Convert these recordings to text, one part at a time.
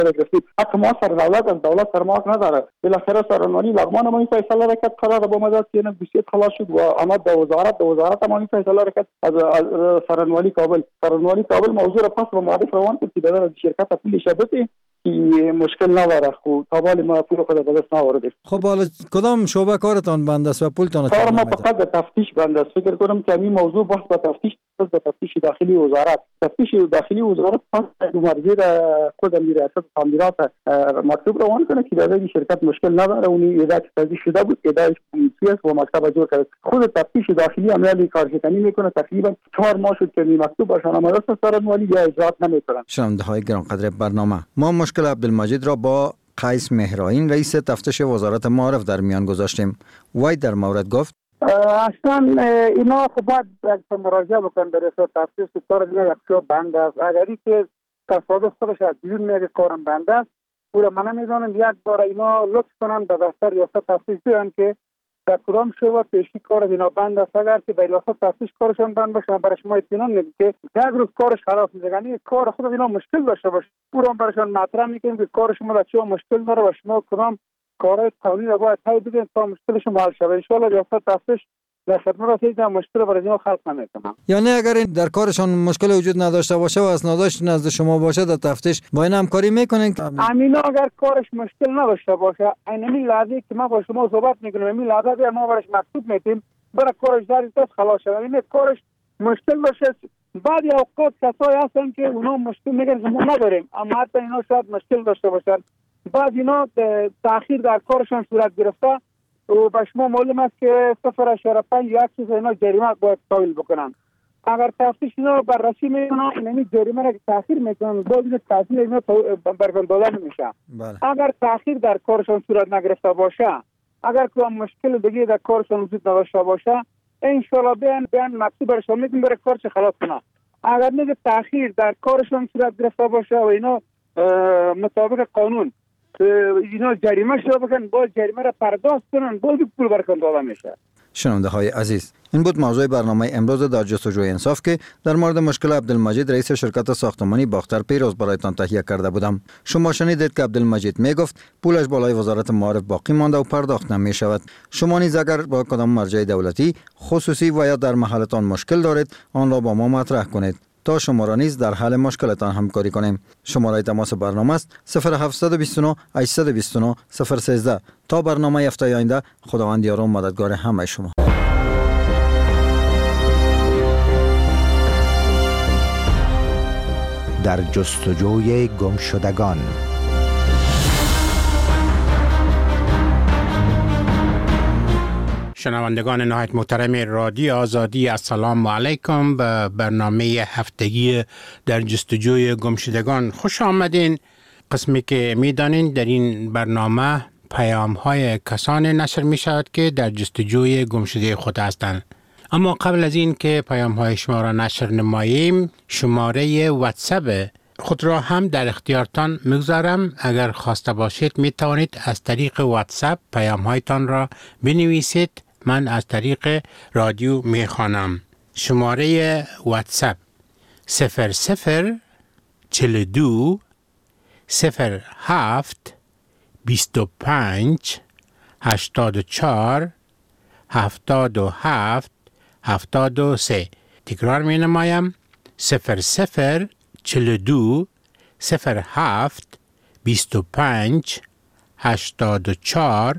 رسید. حتی ما سر دولت سر ما نداره. بالاخره سرنوانی لغمان ما این فیصله را کرد، قرار با مدت که بسیط خلاص شد و آمد به وزارت ما این فیصله را کرد از سرنوانی کابل موضوع را پس به معرف روان کرد که در شرکت پول شبکه که مشکل نداره. خب تا حال ما پول خود به دست نآورده. خب حالا کدام شعبه کارتان بند است و پولتان کار ما فقط به تفتیش بند است. فکر کنم که این موضوع بحث به تفتیش داخلی وزارت پس مرجع خود ریاست تعمیرات مکتوب روان کنه که در این شرکت مشکل نداره. اونی ادعا تازی شده بود، ادعای پلیسی و مکتب جور کرد. خود تفتیش داخلی عملی کارشکنی میکنه. تقریبا 4 ماه شد که مکتوب برشان آمده است، سرنوانی یا اجرات نمیکنن. شنونده‌های گرانقدر برنامه، ما مشکل عبدالمجید را با قیس مهرائین رئیس تفتیش وزارت معارف در میان گذاشتیم. وی در مورد گفت اصلا اینا خب باید مراجعه بکنن به رئیس تفتیش که کار دیگه یکشو بند است. اگری که تصادف خودش از بیرون میگه کارم بند است، پورا من نمیدونم یک بار اینا لطف کنن به دفتر ریاست تفتیش بیان که در کدام شعبه پیشی کار اینا بند است. اگر که به ریاست تفتیش کارشون بند باشه برای شما اطمینان میدیم که یک روز کارش خلاص میشه، یعنی کار خود اینا مشکل داشته باشه، پورا برایشون مطرح میکنیم که کار شما در چه مشکل داره و شما کدام کارهای قانونی را باید طی بدین تا مشکلش حل شود. ان شاء الله ریاست تفتیش در خدمت هیچ مشکل برای اینا خلق نمیکنه. یعنی اگر در کارشان مشکل وجود نداشته باشه و اسنادش نزد شما باشه در تفتیش با این همکاری میکنین؟ امینا اگر کارش مشکل نداشته باشه، اینمی لحظه که ما با شما صحبت میکنیم همین لحظه ما براش مکتوب میدیم برای کارش در دست خلاص شد. این کارش مشکل باشه، بعضی اوقات کسایی هستن که اونا مشکل میگن ما نداریم، اما حتی اینا شاید مشکل داشته باشن. بعضی اینا تأخیر در کارشان صورت گرفته و به شما معلوم است که 0.5 یک چیز اینا جریمه باید تحویل بکنن. اگر تفتیش اینا بررسی میکنن اینمی جریمه را که تأخیر میکنن باز تأخیر اینا برگان داده نمیشه. اگر تأخیر در کارشان صورت نگرفته باشه، اگر که مشکل دیگه در کارشان وجود نداشته باشه، ان شاء الله بیان مکتوب برشون میدیم برای کارش خلاص کنه. اگر میگه تأخیر در کارشان صورت گرفته باشه و اینا مطابق قانون اینا جریمه شده بکن، باز جریمه را پرداخت کنن، باز پول برکن داده میشه. شنونده های عزیز، این بود موضوع برنامه امروز در جستجوی انصاف که در مورد مشکل عبدالمجید رئیس شرکت ساختمانی باختر پیروز برایتان تهیه کرده بودم. شما شنیدید که عبدالمجید میگفت پولش بالای وزارت معارف باقی مانده و پرداخت نمی شود. شما نیز اگر با کدام مرجع دولتی خصوصی و یا در محلتان مشکل دارید آن را با ما مطرح کنید تا شما را نیز در حل مشکلتان همکاری کنیم. شماره تماس برنامه است 0729 829 013. تا برنامه هفته آینده، خداوند یار و مددگار همه شما. در جستجوی گمشدگان. شنوندگان نهایت محترم رادیو آزادی، السلام علیکم. به برنامه هفتگی در جستجوی گمشدگان خوش آمدین. قسمی که میدانین در این برنامه پیام های کسانی نشر می شود که در جستجوی گمشده خود هستند. اما قبل از این که پیام های شما را نشر نماییم، شماره واتساپ خود را هم در اختیارتان میگذارم. اگر خواسته باشید می توانید از طریق واتساپ پیام هایتان را بنویسید، من از طریق رادیو می خوانم. شماره واتساپ 0042 07 25 84 77 73. تکرار می نمایم 0042 07 25 84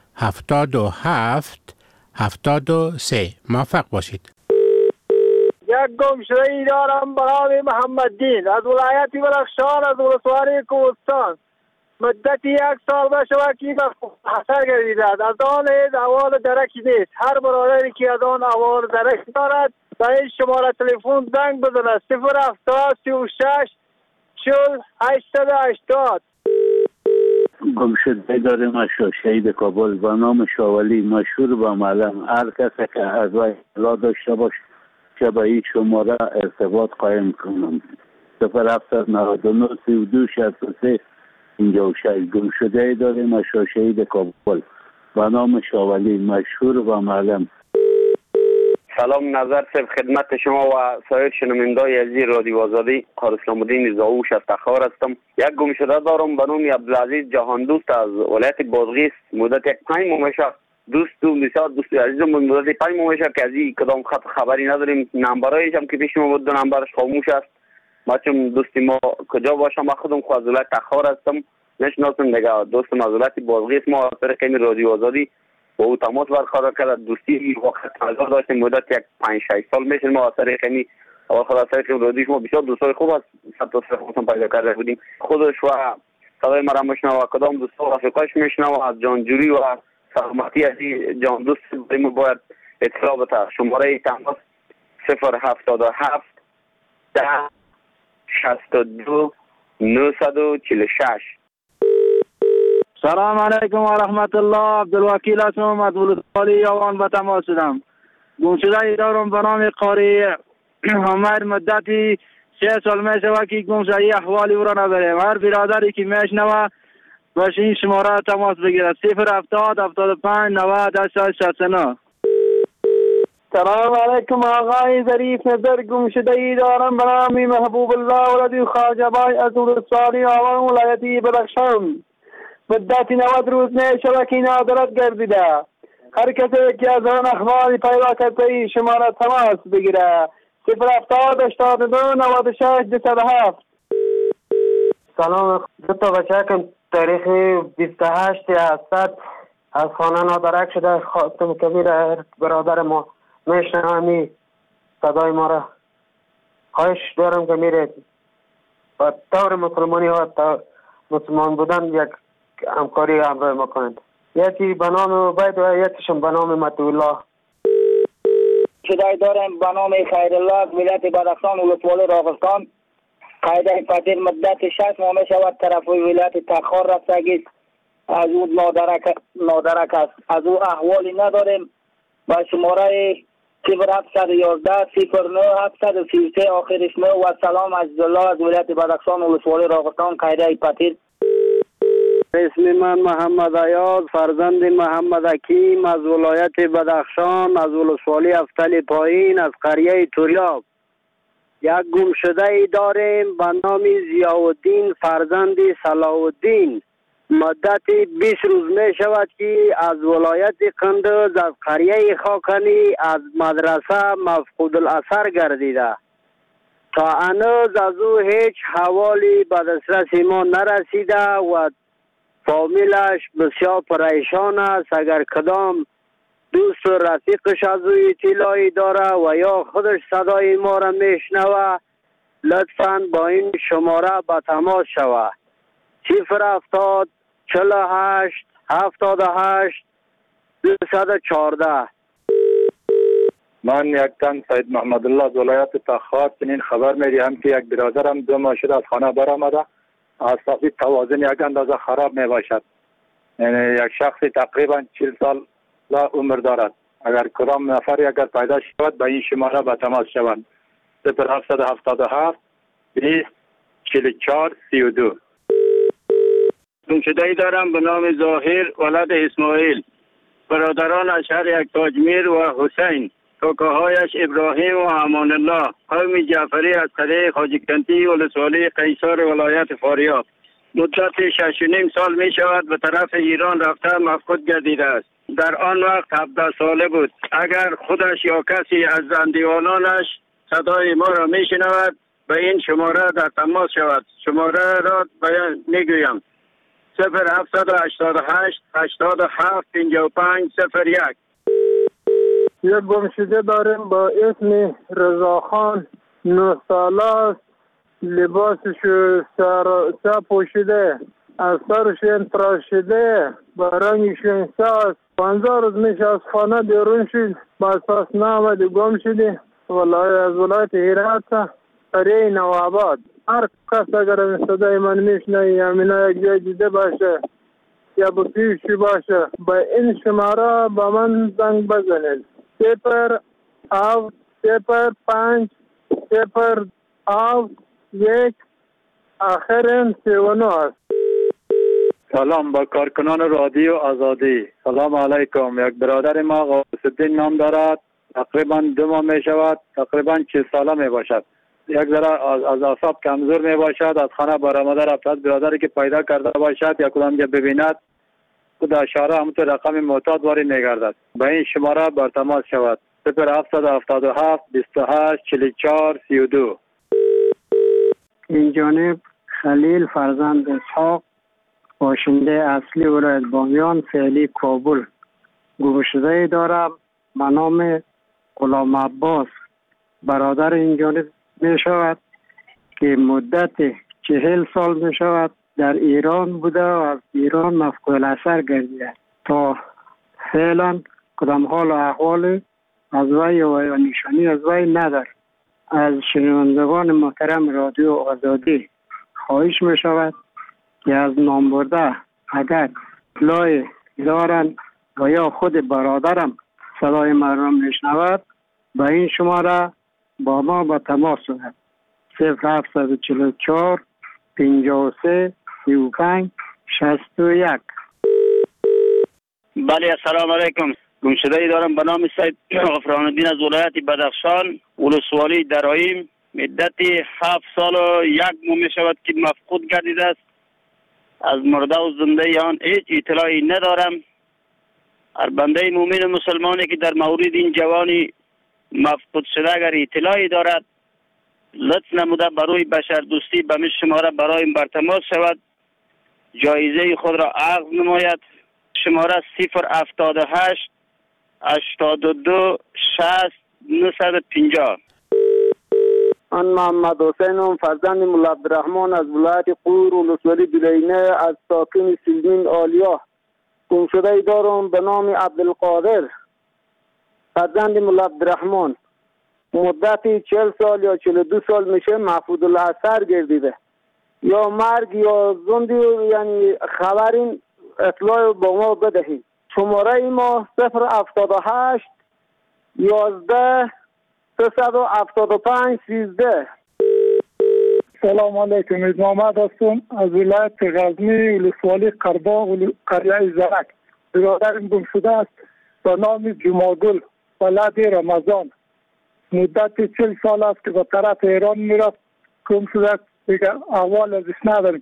77 73. موفق باشید. یک گمشده ای دارم به نام محمددین از ولایت بلخشان از ولسوالی کوهستان. مدت 1 سال بشود که به خطر گردیده. از آن احوال درکی نیست. هر برادری که از آن احوال درک دارد به این شماره تلفن زنگ بزند 070 36 40 880. گمشده داریم از شهید کابل به نام شاولی، مشهور به معلم. هر کسی که از وی اطلاع داشته باشه که به این شماره ارتباط قایم کنم 0799 32 63 56. گمشده داریم از شهید کابل به نام شاولی، مشهور به معلم. سلام نظر صاحب خدمت شما و سایر شنوندگان عزیز رادیو آزادی. قاری اسلام الدین زاوش از تخار هستم. یک گمشده دارم به نام عبدالعزیز جهان دوست از ولایت بادغیس. مدت 5 ماه میشه دوست و بسیار دوست عزیزم. مدت 5 ماه میشه که از این کدام خبری نداریم. نمبرایش هم که پیش ما بود 2 نمبرش خاموش است. ما چون دوستی ما کجا باشم، ما خودم از ولایت تخار هستم، نشناسم دیگه. دوستم از ولایت بادغیس ما از طریق رادیو آزادی با او تماس برقرار کرد. دوستی وقت تازه داشتیم، مدت 5-6 سال میشه ما از طریق اول خدا از طریق رادیوش ما بسیار دوستای خوب است. صد تا خودم پیدا کرده بودیم. خودش و صدای مرا میشنوه و کدام دوستا و رفیقاش میشنوه. از جانجوری و سلامتی از جان دوست ما باید اطلاع بده. شماره تماس 077 10 62 946. سلام علیکم و رحمت الله. عبدالوکیل هستم از ولسوالی یوان به تماس شدم. گمشده دارم به نام قاری عمر. مدتی 3 سال میشه که گمشده احوالی او را نداریم. هر برادری که میشنوه باش این شماره تماس بگیره. 070 75 90 69. سلام علیکم آقای ظریف نظر. گمشده دارم به نام محبوب الله ولدی خواجه بای از ولسوالی یوان ولایت بدخشان. مدتی 90 روز میشه که نادرت گردیده. هر کسی که از آن اخباری پیدا کرده شماره تماس بگیره. 070 82 96 207. سلام. 2 تا بچه که تاریخ 28 اسد از خانه نادرک شده. خاتم کبیر برادر ما میشنمی صدای ما را. خواهش دارم که میره و طور مسلمانی ها مسلمان بودن یک همکاری همراه ما کنند. یکی به نام عبید و یکیشون به نام مطیع. شده دارم به نام خیرالله از ولایت بدخشان ولسوالی راغستان. قاعده فتیر مدت 6 ماه می شود طرف ولایت تخار رفتگیست. از او نادرک است. از او احوالی نداریم. با شماره 0711 09 733 آخرش 9 و سلام عزیزالله از ولایت بدخشان ولسوالی راغستان. قاعده فتیر. اسم من محمد عیاض فرزند محمد حکیم از ولایت بدخشان از ولسوالی افتل پایین از قریه توریاب. یک گمشده ای داریم به نام ضیاءالدین فرزند صلاح الدین. مدتی 20 روز می شود که از ولایت قندوز از قریه خاکنی از مدرسه مفقود الاثر گردیده. تا هنوز از او هیچ حوالی به دسترس ما نرسیده و فامیلش بسیار پریشان است. اگر کدام دوست و رفیقش از او اطلاعی داره و یا خودش صدای ما را میشنوه لطفاً با این شماره به تماس شوه. 070 48 78 214. من یک تن سید محمد الله از ولایت تخار چنین خبر می‌دهم که یک برادرم 2 ماه شده از خانه برآمده. اساسی توازن یک اندازه خراب می باشد. یعنی یک شخص تقریبا 40 سال عمر دارد. اگر کدام نفری اگر پیدا شود به این شماره به تماس شوند. 0777 20 44 32. گمشده ای دارم به نام ظاهر ولد اسماعیل. برادران از شهر یک تاجمیر و حسین. کاکاهایش ابراهیم و امان الله. قوم جعفری از قریه خواجه‌کنتی ولسوالی قیصر ولایت فاریاب. مدت 6.5 سال می شود به طرف ایران رفته مفقود گردیده است. در آن وقت 17 ساله بود. اگر خودش یا کسی از زندگانانش صدای ما را می شنود به این شماره در تماس شود. شماره را بیان می گویم. 0788 87 55 01. یک گمشده داریم با اسم رضاخان 9 ساله است. لباسش سر پوشیده، از سرش تراشیده، با رنگش ساست. 50 روز میشه از خانه بیرون شد، با اساس نامده گم شده. از ولایت هرات قریه نوآباد. هر کس اگر این صدای من میشنه یا من یک جای دیده باشه یا با پیشی باشه با این شماره با من زنگ بزنید. 00501 آخرین 39 است. سلام با کارکنان رادیو آزادی. سلام علیکم. یک برادر ما غوث الدین نام دارد. تقریبا 2 ماه می شود، تقریبا 40 ساله می باشد. یک ذره از اعصاب کمزور می باشد، از خانه برآمده رفته، برادری که پیدا کرده باشد یا کدام جا ببیند خود اشاره همونطور رقم معتاد وارد می گردد. به این شماره بر تماس شود 0777 28 44 32. این جانب خلیل فرزند اسحاق، باشنده اصلی ولایت بامیان، فعلی کابل. گمشده دارم به نام غلام عباس. برادر این جانب می شود که مدت 40 سال می شود در ایران بوده و از ایران مفقود الاثر گردیده. تا فعلا کدام حال و احوال از وی و نشانی از وی ندار. از شنوندگان محترم رادیو آزادی خواهش می شود که از نامبرده اگر اطلاع دارند و یا خود برادرم صدای من را می شنود به این شماره با ما به تماس شود 0744 53 35 61. بله السلام علیکم. گمشده ای دارم به نام سید غفران الدین از ولایت بدخشان، ولسوالی درایم. مدت 7 سال و 1 ماه می شود که مفقود گردیده است. از مرده و زنده آن هیچ اطلاعی ندارم. هر بنده مومن مسلمانی که در مورد این جوانی مفقود شده اگر اطلاعی دارد لطف نموده برای بشر دوستی به می شماره برای بر تماس شود، جایزه خود را عرض نماید. شماره 078 82 60 950. من محمد حسینم، فرزند مولا عبدالرحمن از ولایت قور ولسوالی بلینه، از ساکن سلمین آلیا. گمشده ای دارم به نام عبدالقادر، فرزند مولا عبدالرحمن. مدتی 40 سال یا 42 سال میشه مفقود الاثر گردیده. یا مرگ یا زندی، یعنی خبرین اطلاع با ما بدهید. شماره ای ما 078 11 375 13. سلام علیکم. محمد هستم از ولایت غزنی ولسوالی قرباغ قریه زرک. برادرم گم شده است به نام جمعگل ولد رمضان. مدت 40 سال است که به طرف ایران میرفت. گم شده است، دیگه احوال ازش نداریم.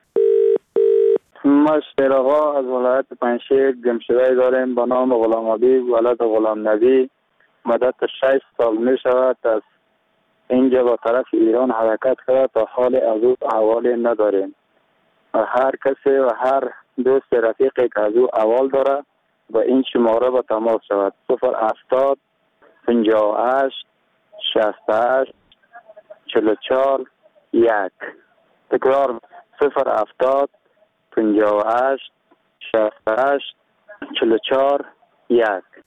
ما شیراغا از ولایت پنشیر گمشده داریم به نام غلام حبیب ولد غلام نبی. مدت 6 سال می شود از اینجا به طرف ایران حرکت کرده، تا حال از او احوالی نداریم. و هر کسی و هر دوست رفیقی که از او احوال داره با این شماره به تماس شود 070 58 68 44 1. تکرار 070 58 68 44 1.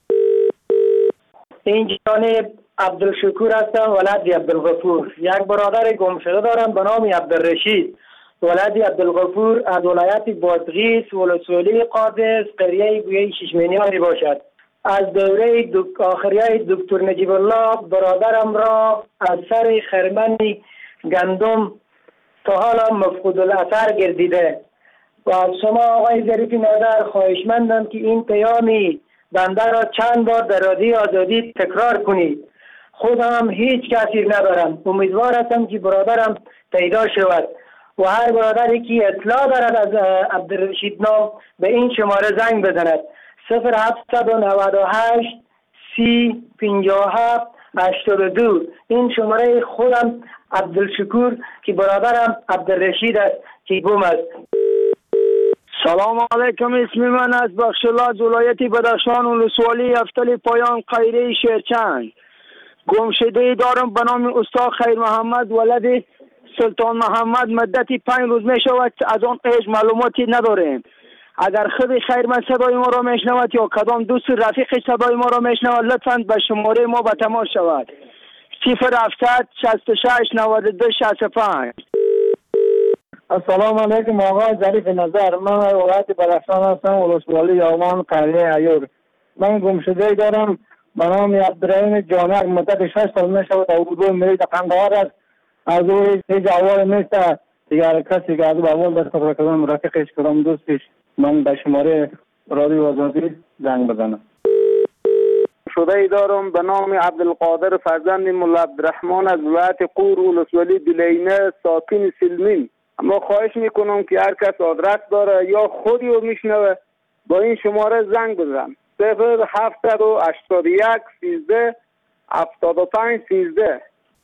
این جانب عبدالشکور هستم، ولد عبدالغفور. یک برادر گم شده دارم به نام عبدالرشید، ولد عبدالغفور، از ولایت بادغیس ولسوالی قادس قریه گویه ششمینیان باشد. از دوره آخریه دکتر نجیب الله برادرم را از سر خرمن گندم تا حالا مفقود الاثر گردیده و از شما آقای ظریف نظر خواهشمندم که این پیامی بنده را چند بار در رادیو آزادی تکرار کنید. خودم هیچ کسی ندارم. امیدوار هستم که برادرم پیدا شود و هر برادری که اطلاع دارد از عبدالرشید نام به این شماره زنگ بزند 0798 30 57 82. این شماره خودم عبدالشکور که برادرم عبدالرشید است که گم است. سلام علیکم. اسم من از بخشالله از ولایت بدخشان ولسوالی افتل پایان قیره شیرچند. گمشده دارم به نام استاد خیر محمد ولد سلطان محمد. مدت 5 روز می شود از آن هیچ معلوماتی نداریم. اگر خود خیر من صدای ما را میشنود یا کدام دوست رفیق صدای ما را میشنود لطفاً به شماره ما به تماس شود 0700 66 92 65. السلام علیکم آقای ظریف نظر. من ولایت بدخشان هستم ولسوالی یامان قریه ایور. من گمشده دارم به نام عبدالرحیم جانک. مدت 6 سال می شود اردو میرید قندهار است. از او هیچ احوال نیست. دیگر کسی که از او احوال داشت خبر کردم رفیقش کدام دوستش من به شماره رادیو آزادی زنگ بزنم. گمشده دارم به نام عبدالقادر فرزند مولا عبدالرحمن از ولایت قور ولسوالی دلینه ساکن سلمین. اما خواهش میکنم که هر کس آدرس داره یا خودی رو میشنوه با این شماره زنگ بزن 0781 13 75 13.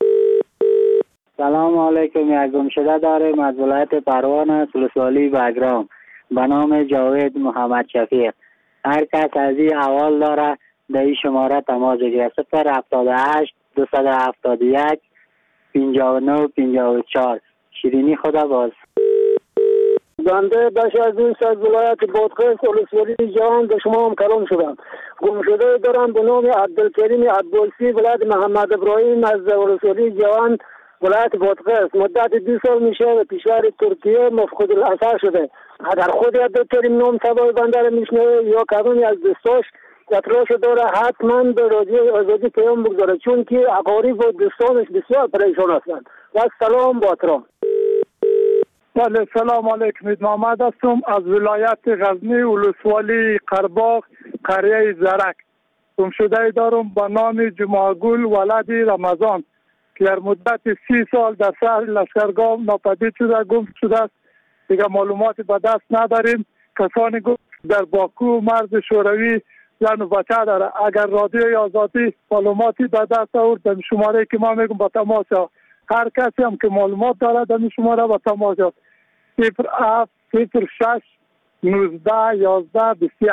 سلام علیکم. یک گمشده داریم از ولایت پروان ولسوالی بگرام به نام جاوید محمد شفیق. هر کس از این احوال داره در این شماره تماس بگیره 078 271 59 54. شیرینی خدا باز. بنده بشر دوست از ولایت بادغیس ولسوالی جوان به شما هم کلام شدم. گمشده دارم به نام عبدالکریم عبدالسی ولایت محمد ابراهیم از ولسوالی جوان ولایت بادغیس. مدت 2 سال میشه به کشور ترکیه مفقود الاثر شده. اگر خود عبدالکریم نام سوای بنده را میشنوه یا کدومی از دوستاش اطلاعش داره حتما به رادیو آزادی پیام بگذاره، چون که اقارب و دوستانش بسیار پریشان هستند. و سلام با احترام. بله سلام علیکم. محمد هستم از ولایت غزنی ولسوالی قرباغ قریه زرک. گمشده دارم به نام جمعگل ولد رمضان که در مدت 30 سال در شهر لشکرگاه ناپدید شده گم شده است. دیگه معلوماتی به دست نداریم. کسانی گفت در باکو مرز شوروی زن و بچه داره. اگر رادیوی آزادی معلوماتی به دست آورد در شماره که ما میگم با تماس شد. هر کسی هم که معلومات داره در شماره با تماس شد 07 06 19 11 21.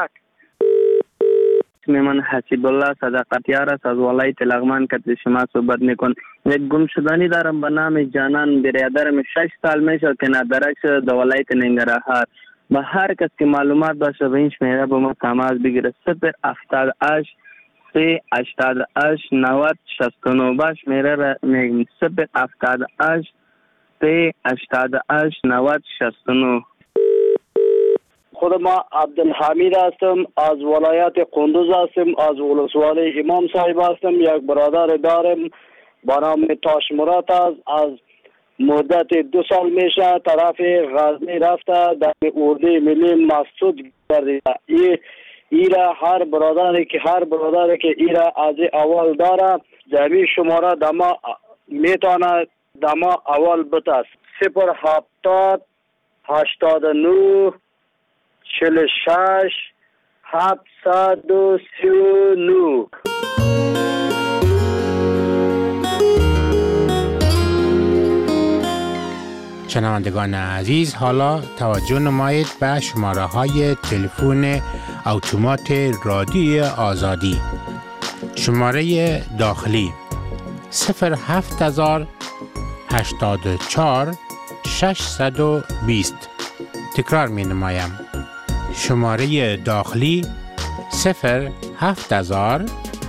من حسیب الله صداقتیار است از ولایت لغمان که شما صحبت میکن. یک گمشدگی دارم به نام جانان برادرم 6 سال میشه که ندرک شده در ولایت ننگرهار. به هر کس که معلومات باشه به این شماره با ما تماس بگیره 078 388 90 69. باش میره را میگم 078 388 90 69. خود ما عبدالحمید هستم از ولایت قندوز هستم، از ولسوالی امام صاحب هستم. یک برادر دارم با نام تاش مراد است. از مدت 2 سال میشه طرف غزنی رفته در اردوی ملی مسعود گردیده. ایرا هر برادری که ایرا از اول داره جمعی شماره دما میتونه دما اول بتاست 070 89 46 739. شنوندگان عزیز، حالا توجه نمایید به شماره های تلفن اتومات رادیو آزادی. شماره داخلی 07000 84 620. تکرار می نمایم. شماره داخلی 07000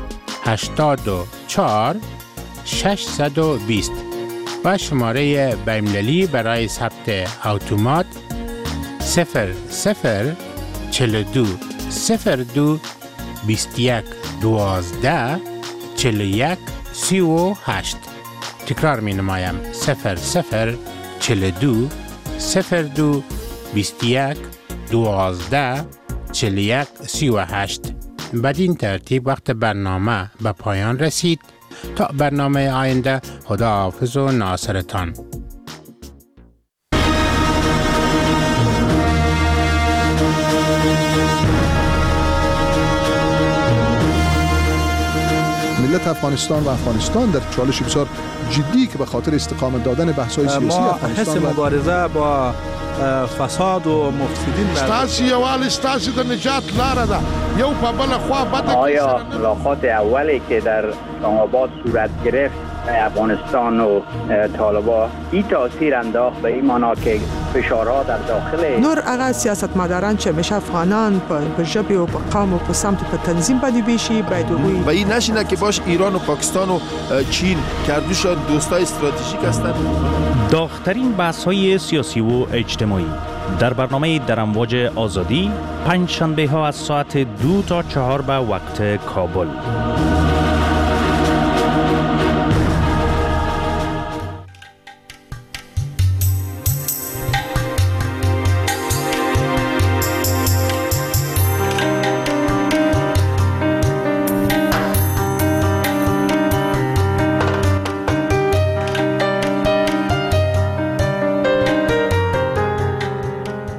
84 620 و شماره بین‌المللی برای ثبت اتومات 0042 02 21 12 41 38. تکرار می نمایم 0042 02 21 12 41 38. بدین ترتیب وقت برنامه به پایان رسید. تا برنامه آینده، خدا حافظ و ناصرتان. ملت افغانستان و افغانستان در چالش بسیار جدی که به خاطر استقامت دادن بحث‌های سیاسی افغانستان حس مبارزه با فساد و مفسدین ستاسي یوال ستاسي د نجات لاره ده یو په بل خوا بده. آیا ملاقات اولی که در اسلام آباد صورت گرفت افغانستان و طالبان این تاثیر انداخت به این معنا که فشارها در داخل نور هغه سیاستمداران چې همیشه افغانان په ژبې او په قوم او په سمت په تنظیم باندې بیشي باید وګوري و این نشینه که باش ایران و پاکستان و چین کردوشان دوستای استراتژیک هستند. داغ‌ترین بحث‌های سیاسی و اجتماعی در برنامه در امواج آزادی پنج شنبه ها از ساعت 2 تا 4 به وقت کابل.